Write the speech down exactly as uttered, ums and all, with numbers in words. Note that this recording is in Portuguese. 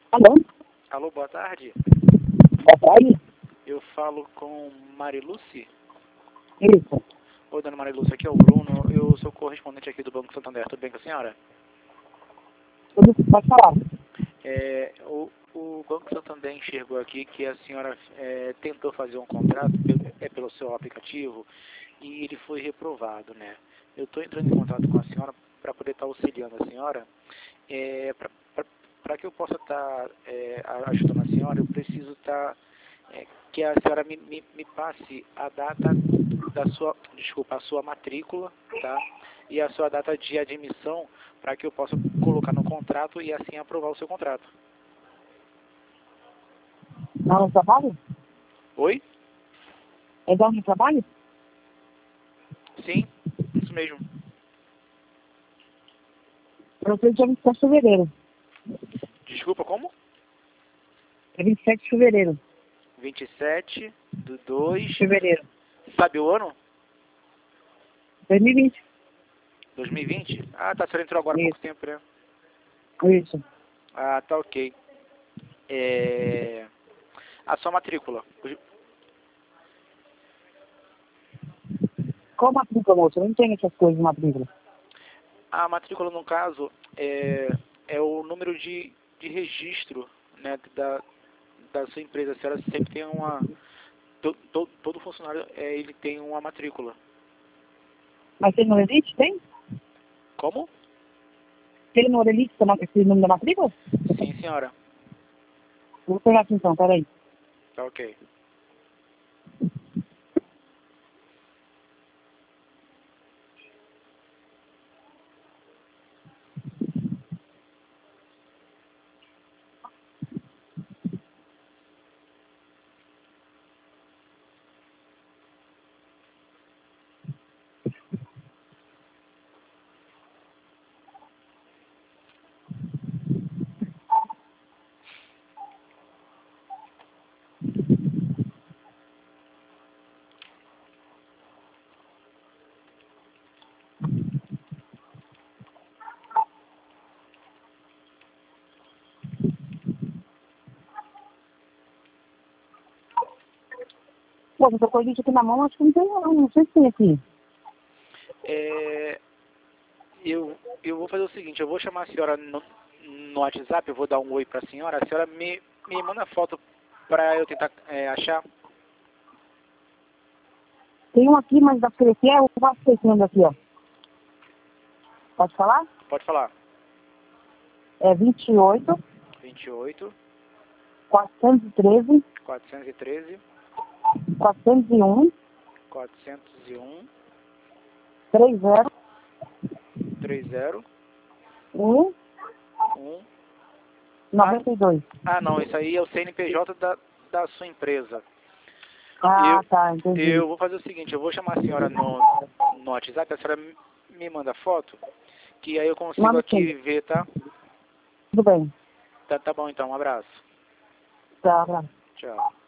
Alô? Alô, boa tarde. Boa tarde. Eu falo com Mariluce. Isso. Oi, dona Mariluce, aqui é o Bruno. Eu sou correspondente aqui do Banco Santander. Tudo bem com a senhora? Tudo que pode falar. É, o, o Banco Santander enxergou aqui que a senhora é, tentou fazer um contrato pelo, é, pelo seu aplicativo e ele foi reprovado, né? Eu estou entrando em contato com a senhora para poder estar auxiliando a senhora. É, para que eu possa estar é, ajudando a senhora, eu preciso estar... É, que a senhora me, me, me passe a data da sua, desculpa, a sua matrícula, tá? E a sua data de admissão para que eu possa colocar no contrato e assim aprovar o seu contrato. Não no trabalho? Oi? É de onde trabalho? Sim, isso mesmo. Eu sei dia vinte e sete de fevereiro. Desculpa, como? É vinte e sete de fevereiro. vinte e sete do dois. Fevereiro. Sabe o ano? dois mil e vinte. dois mil e vinte? Ah, tá, a senhora entrou agora há pouco Isso. tempo, né? Isso. Ah, tá ok. É... A sua matrícula. Qual matrícula, moço? Eu não entendo essas coisas de matrícula. A matrícula, no caso, é, é o número de, de registro, né, da, da sua empresa. A senhora sempre tem uma... To, to, todo funcionário, é, ele tem uma matrícula. Mas tem no Elite? Tem? Como? Tem no Elite esse número da matrícula? Sim, senhora. Vou pegar aqui então, peraí. Tá ok. Pô, você tocou o Elite aqui na mão, acho que não tem não. Não sei se tem aqui. É, eu, eu vou fazer o seguinte, eu vou chamar a senhora no, no WhatsApp, eu vou dar um oi pra senhora, a senhora me, me manda foto pra eu tentar é, achar. Tem um aqui, mas da que é o abastecendo aqui, ó. Pode falar? Pode falar. É vinte e oito, vinte e oito, quatrocentos e treze, quatrocentos e treze, quatrocentos e um, quatrocentos e um, trinta, trinta, um, um. noventa e dois. Ah, não, isso aí é o C N P J da, da sua empresa. Ah, Eu, tá, entendi. eu vou fazer o seguinte, eu vou chamar a senhora no, no WhatsApp, a senhora me manda foto, que aí eu consigo Manda aqui sim. ver, tá? Tudo bem. Tá, tá bom então, um abraço. Tá, tá. Tchau.